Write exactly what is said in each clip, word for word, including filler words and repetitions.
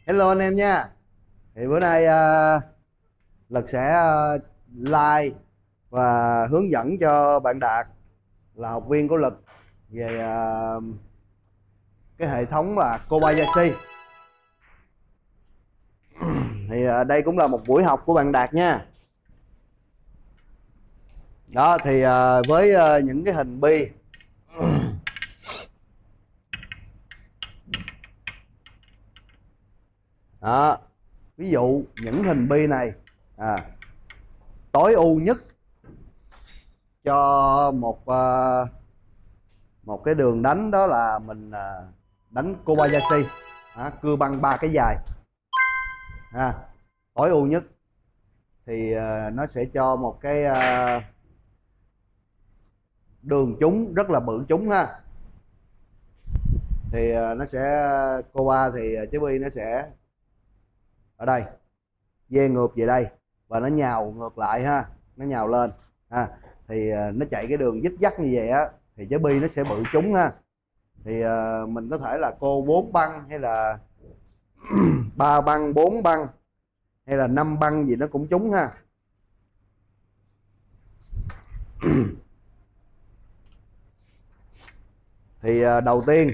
Hello anh em nha. Thì bữa nay uh, Lực sẽ uh, like và hướng dẫn cho bạn Đạt là học viên của Lực về uh, cái hệ thống là Kobayashi. Thì uh, đây cũng là một buổi học của bạn Đạt nha. Đó thì uh, với uh, những cái hình bi đó, ví dụ những hình bi này à, tối ưu nhất cho một uh, một cái đường đánh đó là mình uh, đánh Kobayashi, à, cưa băng ba cái dài, à, tối ưu nhất thì uh, nó sẽ cho một cái uh, đường trúng rất là bự trúng ha. Thì uh, nó sẽ Koba thì uh, trái bi nó sẽ ở đây dê ngược về đây và nó nhào ngược lại ha, nó nhào lên ha. Thì uh, nó chạy cái đường dít dắt như vậy á thì trái bi nó sẽ bự trúng ha. Thì uh, mình có thể là cô bốn băng hay là ba băng, bốn băng hay là năm băng gì nó cũng trúng ha. Thì uh, đầu tiên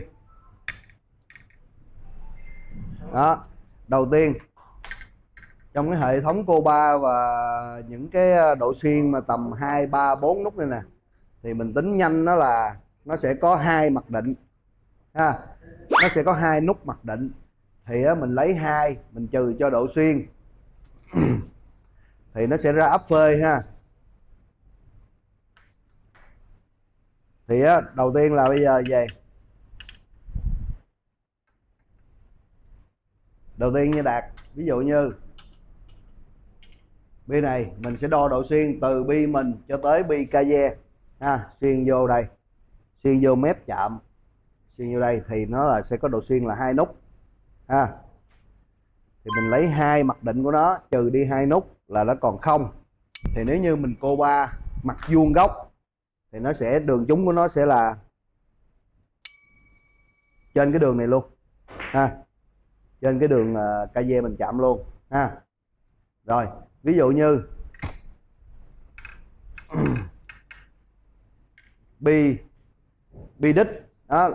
đó, đầu tiên trong cái hệ thống Koba và những cái độ xuyên mà tầm hai, ba, bốn nút này nè, thì mình tính nhanh nó là nó sẽ có hai mặc định ha, nó sẽ có hai nút mặc định. Thì á, mình lấy hai mình trừ cho độ xuyên thì nó sẽ ra ấp phê ha. Thì á, đầu tiên là bây giờ về đầu tiên như Đạt, ví dụ như bi này mình sẽ đo độ xuyên từ bi mình cho tới bi Kaze ha, xuyên vô đây, xuyên vô mép chạm, xuyên vô đây thì nó là sẽ có độ xuyên là hai nút ha. Thì mình lấy hai mặc định của nó trừ đi hai nút là nó còn không. Thì nếu như mình Koba mặt vuông góc thì nó sẽ đường trúng của nó sẽ là trên cái đường này luôn ha, trên cái đường uh, Kaze mình chạm luôn ha. Rồi ví dụ như bi bi đích đó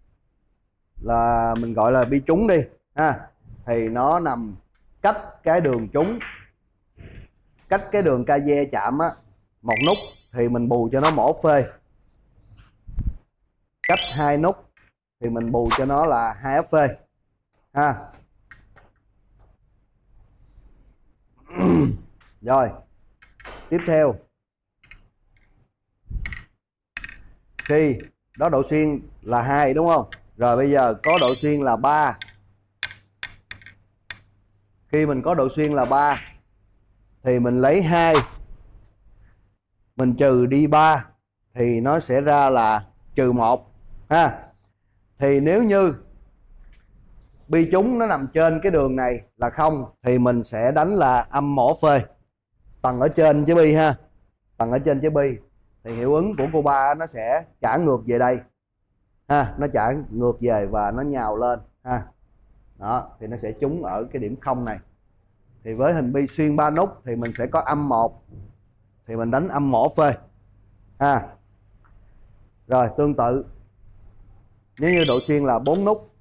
là mình gọi là bi trúng đi ha, thì nó nằm cách cái đường trúng, cách cái đường Kaze chạm á một nút thì mình bù cho nó mỏ phê, cách hai nút thì mình bù cho nó là hai ép phê ha. Rồi tiếp theo, khi đó độ xuyên là hai đúng không, rồi bây giờ có độ xuyên là ba. Khi mình có độ xuyên là ba thì mình lấy hai mình trừ đi ba thì nó sẽ ra là trừ một ha. Thì nếu như bi trúng nó nằm trên cái đường này là không thì mình sẽ đánh là âm mỏ phê tầng ở trên trái bi ha, tầng ở trên trái bi thì hiệu ứng của Koba nó sẽ trả ngược về đây ha, nó trả ngược về và nó nhào lên ha. Đó thì nó sẽ trúng ở cái điểm không này. Thì với hình bi xuyên ba nút thì mình sẽ có âm một thì mình đánh âm mỏ phê ha. Rồi tương tự nếu như độ xuyên là bốn nút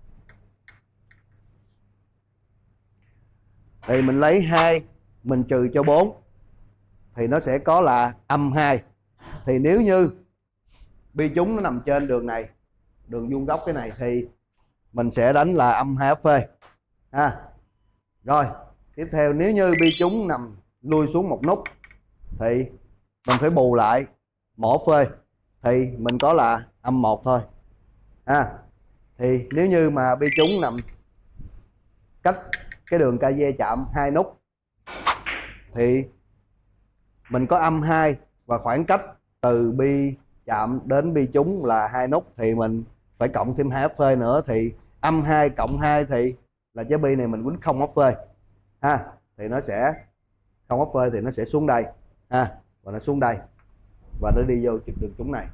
thì mình lấy hai mình trừ cho bốn thì nó sẽ có là âm hai. Thì nếu như bi trúng nó nằm trên đường này, đường vuông góc cái này thì mình sẽ đánh là âm hai ép phê ha. Rồi tiếp theo nếu như bi trúng nằm lui xuống một nút thì mình phải bù lại mỏ phê thì mình có là âm một thôi ha. Thì nếu như mà bi trúng nằm cách cái đường Kaze chạm hai nút thì mình có âm hai và khoảng cách từ bi chạm đến bi trúng là hai nút thì mình phải cộng thêm hai ép phê nữa, thì âm hai cộng hai thì là trái bi này mình quýnh không ép phê ha. Thì nó sẽ không ép phê thì nó sẽ xuống đây ha, và nó xuống đây và nó đi vô trực đường trúng này.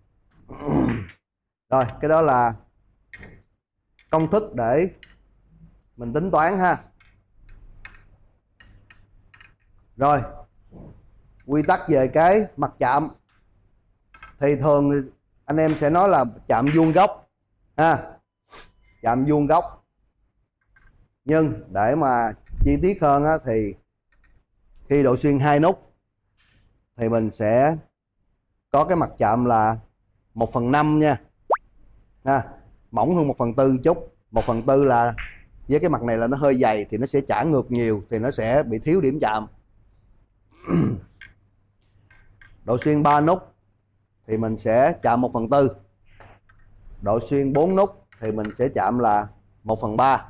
Rồi cái đó là công thức để mình tính toán ha. Rồi, quy tắc về cái mặt chạm thì thường anh em sẽ nói là chạm vuông góc ha, chạm vuông góc. Nhưng để mà chi tiết hơn á, thì khi độ xuyên hai nút thì mình sẽ có cái mặt chạm là một phần năm nha, ha, mỏng hơn một phần tư chút. Một phần tư là với cái mặt này là nó hơi dày thì nó sẽ trả ngược nhiều, thì nó sẽ bị thiếu điểm chạm. Độ xuyên ba nút thì mình sẽ chạm một phần tư. Độ xuyên bốn nút thì mình sẽ chạm là một phần ba.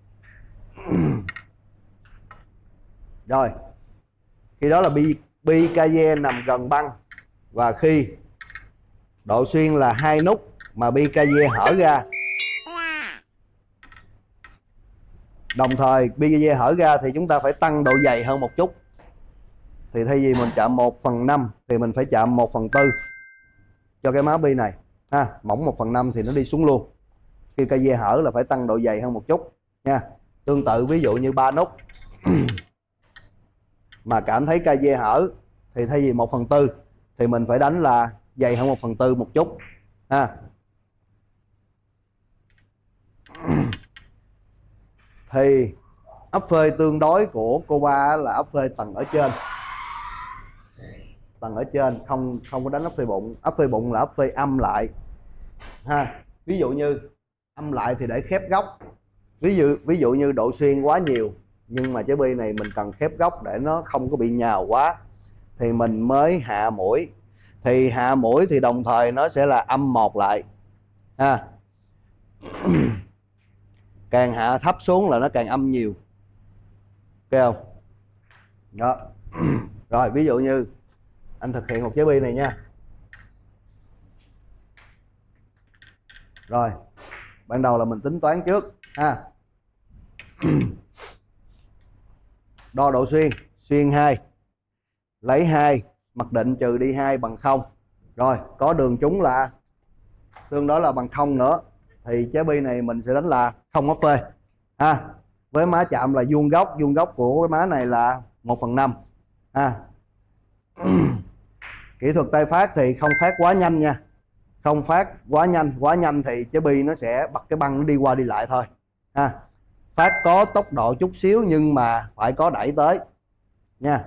Rồi, khi đó là bi bi Kaye nằm gần băng, và khi độ xuyên là hai nút mà bi Kaye hở ra, đồng thời bi Kaye hở ra thì chúng ta phải tăng độ dày hơn một chút. Thì thay vì mình chạm một phần năm thì mình phải chạm một phần tư cho cái má bi này ha, mỏng một phần năm thì nó đi xuống luôn. Khi Kaye hở là phải tăng độ dày hơn một chút nha. Tương tự ví dụ như ba nút mà cảm thấy Kaye hở thì thay vì một phần tư thì mình phải đánh là dày hơn một phần tư một chút ha. Thì ấp phơi tương đối của cô ba là ấp phơi tầng ở trên, tầng ở trên, không không có đánh ấp phơi bụng. Ấp phơi bụng là ấp phơi âm lại ha. Ví dụ như âm lại thì để khép góc. Ví dụ ví dụ như độ xuyên quá nhiều nhưng mà trái bi này mình cần khép góc để nó không có bị nhào quá thì mình mới hạ mũi. Thì hạ mũi thì đồng thời nó sẽ là âm một lại ha. Càng hạ thấp xuống là nó càng âm nhiều, ok không? Đó. Rồi ví dụ như anh thực hiện một trái bi này nha. Rồi, ban đầu là mình tính toán trước ha. Đo độ xuyên, xuyên hai, lấy hai, mặc định trừ đi hai bằng không. Rồi, có đường trúng là tương đối là bằng không nữa thì trái bi này mình sẽ đánh là không ấp phê ha. Với má chạm là vuông góc, vuông góc của cái má này là một phần năm ha. Kỹ thuật tay phát thì không phát quá nhanh nha, không phát quá nhanh. Quá nhanh thì trái bi nó sẽ bật cái băng nó đi qua đi lại thôi ha. Phát có tốc độ chút xíu nhưng mà phải có đẩy tới nha.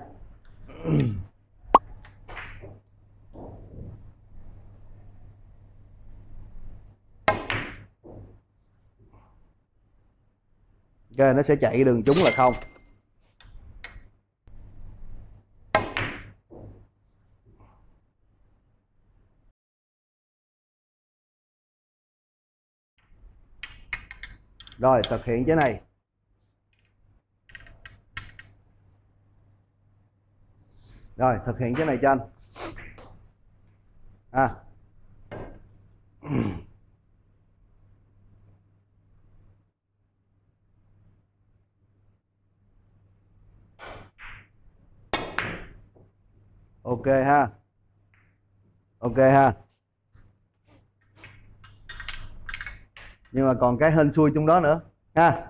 Ok, nó sẽ chạy đường trúng là không. Rồi, thực hiện cái này. Rồi, thực hiện cái này cho anh. À. Ok ha. Ok ha. Nhưng mà còn cái hên xui trong đó nữa ha.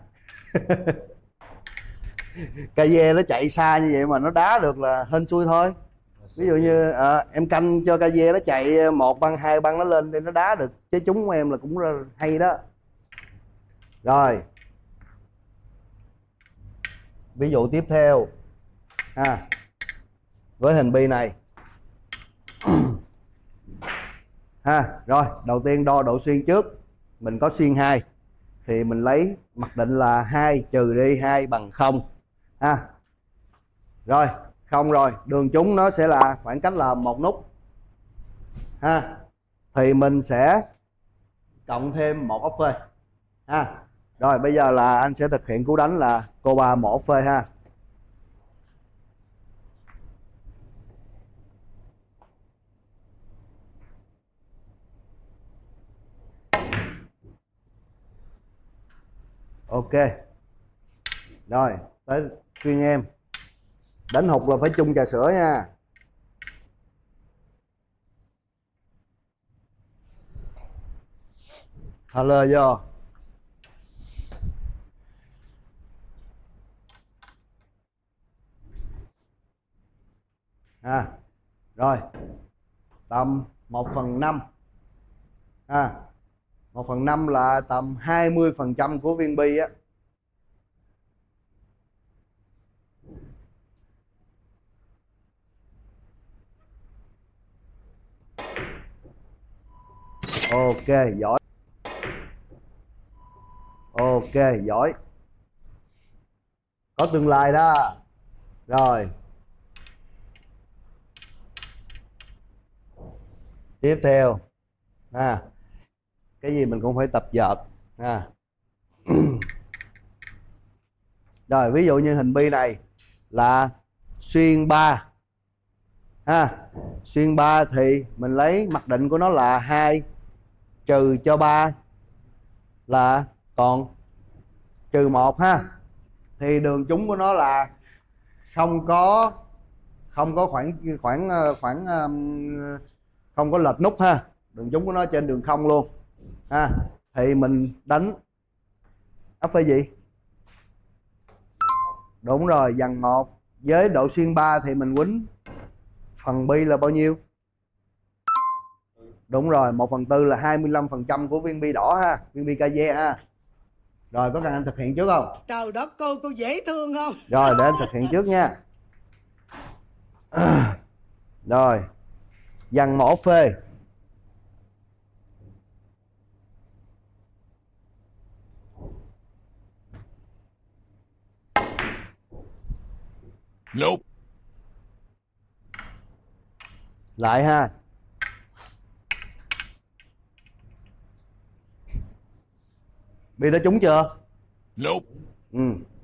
Kaye nó chạy xa như vậy mà nó đá được là hên xui thôi. Ví dụ như à, em canh cho Kaye nó chạy một băng hai băng nó lên thì nó đá được chứ trúng của em là cũng hay đó. Rồi, ví dụ tiếp theo ha, với hình bi này ha. Rồi, đầu tiên đo độ xuyên trước. Mình có xuyên hai thì mình lấy mặc định là hai trừ đi hai bằng không ha. Rồi, không rồi, đường trúng nó sẽ là khoảng cách là một nút ha. Thì mình sẽ cộng thêm một ốc phê ha. Rồi bây giờ là anh sẽ thực hiện cú đánh là cô ba một ốc phê ha. Ok. Rồi, tới phiên em. Đánh hụt là phải chung trà sữa nha. Thả lơ vô. ha. Rồi tầm một phần năm ha. một phần năm là tầm hai mươi phần trăm của viên bi á. Ok, giỏi. Ok, giỏi. Có tương lai đó. Rồi. Tiếp theo ha, cái gì mình cũng phải tập dượt ha. Rồi ví dụ như hình bi này là xuyên ba ha. Xuyên ba thì mình lấy mặc định của nó là hai trừ cho ba là còn trừ một ha. Thì đường trúng của nó là không có không có khoảng khoảng khoảng không có lệch nút ha. Đường trúng của nó trên đường không luôn ha. Thì mình đánh ấp phê gì? Đúng rồi, dằn một với độ xuyên ba thì mình quýnh phần bi là bao nhiêu? Đúng rồi, một phần tư là hai mươi lăm phần trăm của viên bi đỏ ha, viên bi ca dê ha. Rồi có cần anh thực hiện trước không? Trời đất, cô cô dễ thương không? Rồi để anh thực hiện trước nha. À, rồi dằn mỏ phê. Nope. Lại ha. Bi đã trúng chưa? Nope. Ừ.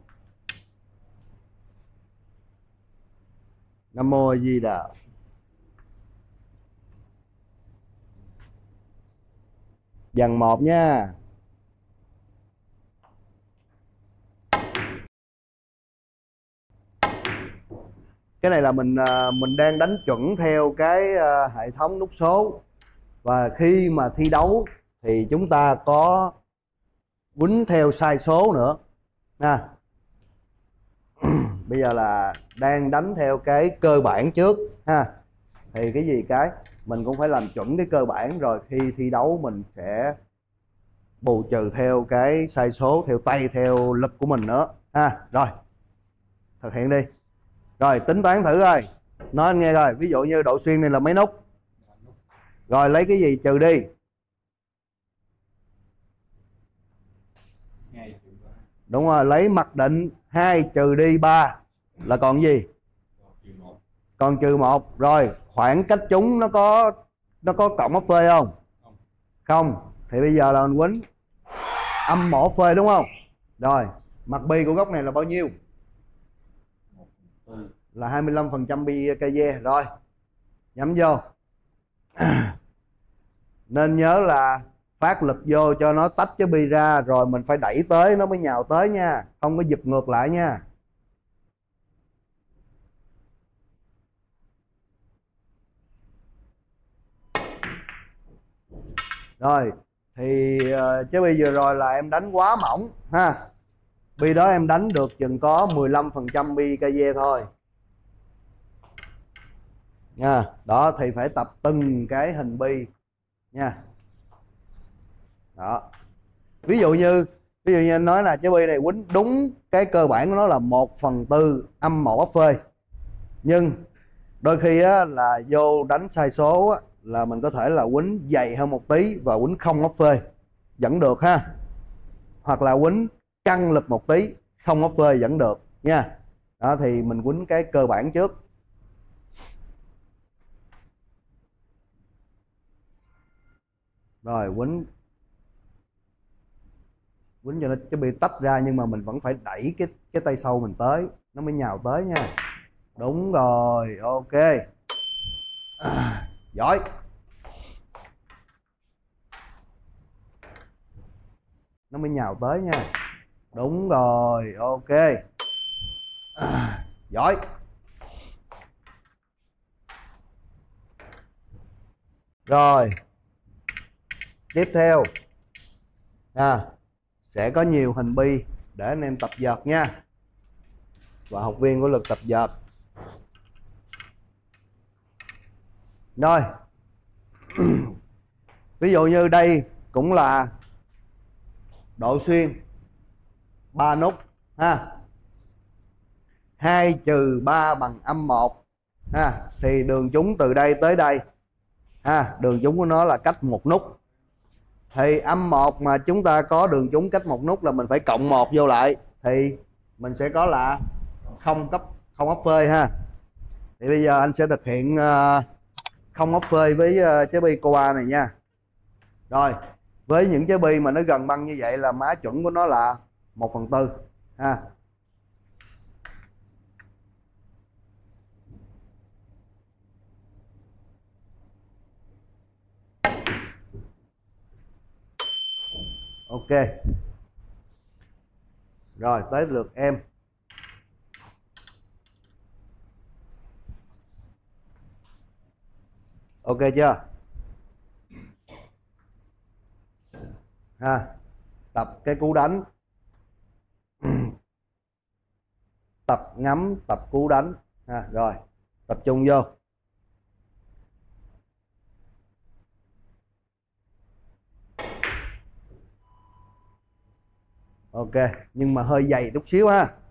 Nam mô A Di Đà. Dằn một nha. Cái này là mình mình đang đánh chuẩn theo cái hệ thống nút số, và khi mà thi đấu thì chúng ta có quýnh theo sai số nữa ha. Bây giờ là đang đánh theo cái cơ bản trước ha. Thì cái gì cái mình cũng phải làm chuẩn cái cơ bản, rồi khi thi đấu mình sẽ bù trừ theo cái sai số, theo tay, theo lực của mình nữa ha. Rồi thực hiện đi. Rồi tính toán thử coi, nói anh nghe coi. Ví dụ như độ xuyên này là mấy nút? Rồi lấy cái gì trừ đi? Đúng rồi, lấy mặc định hai trừ đi ba là còn gì? Còn trừ một. Rồi khoảng cách chúng nó có nó có cộng ấp phê không? Không. Thì bây giờ là mình quýnh âm mỏ phê đúng không? Rồi mặt bi của góc này là bao nhiêu? Là hai mươi lăm phần trăm bi ca dê. Rồi nhắm vô. Nên nhớ là phát lực vô cho nó tách cái bi ra, rồi mình phải đẩy tới nó mới nhào tới nha, không có giật ngược lại nha. Rồi thì uh, chứ bây giờ rồi là em đánh quá mỏng ha. Bi đó em đánh được chừng có mười lăm phần trăm bi ca dê thôi nha. Đó thì phải tập từng cái hình bi nha. Đó. Ví dụ như ví dụ như anh nói là trái bi này quýnh đúng cái cơ bản của nó là một phần tư âm một ấp phê, nhưng đôi khi á, là vô đánh sai số á, là mình có thể là quýnh dày hơn một tí và quýnh không ấp phê vẫn được ha. Hoặc là quýnh căng lực một tí không ấp phê vẫn được nha. Đó thì mình quýnh cái cơ bản trước. Rồi quýnh quýnh cho nó cái bị tách ra, nhưng mà mình vẫn phải đẩy cái cái tay sau mình tới nó mới nhào tới nha. Đúng rồi, ok. À, giỏi. Nó mới nhào tới nha. Đúng rồi, ok. À, giỏi. Rồi tiếp theo à, sẽ có nhiều hình bi để anh em tập vợt nha, và học viên của lực tập vợt. Rồi. Ví dụ như đây cũng là độ xuyên ba nút ha. Hai trừ ba bằng âm một ha, thì đường trúng từ đây tới đây ha, đường trúng của nó là cách một nút. Thì âm một mà chúng ta có đường trúng cách một nút là mình phải cộng một vô lại, thì mình sẽ có là không cấp không ốc phơi ha. Thì bây giờ anh sẽ thực hiện uh, không ốc phơi với uh, trái bi Coa này nha. Rồi, với những trái bi mà nó gần băng như vậy là má chuẩn của nó là một phần tư ha. Ok. Rồi tới lượt em. Ok chưa? Ha, tập cái cú đánh, tập ngắm, tập cú đánh ha. Rồi tập trung vô. Ok, nhưng mà hơi dày chút xíu ha.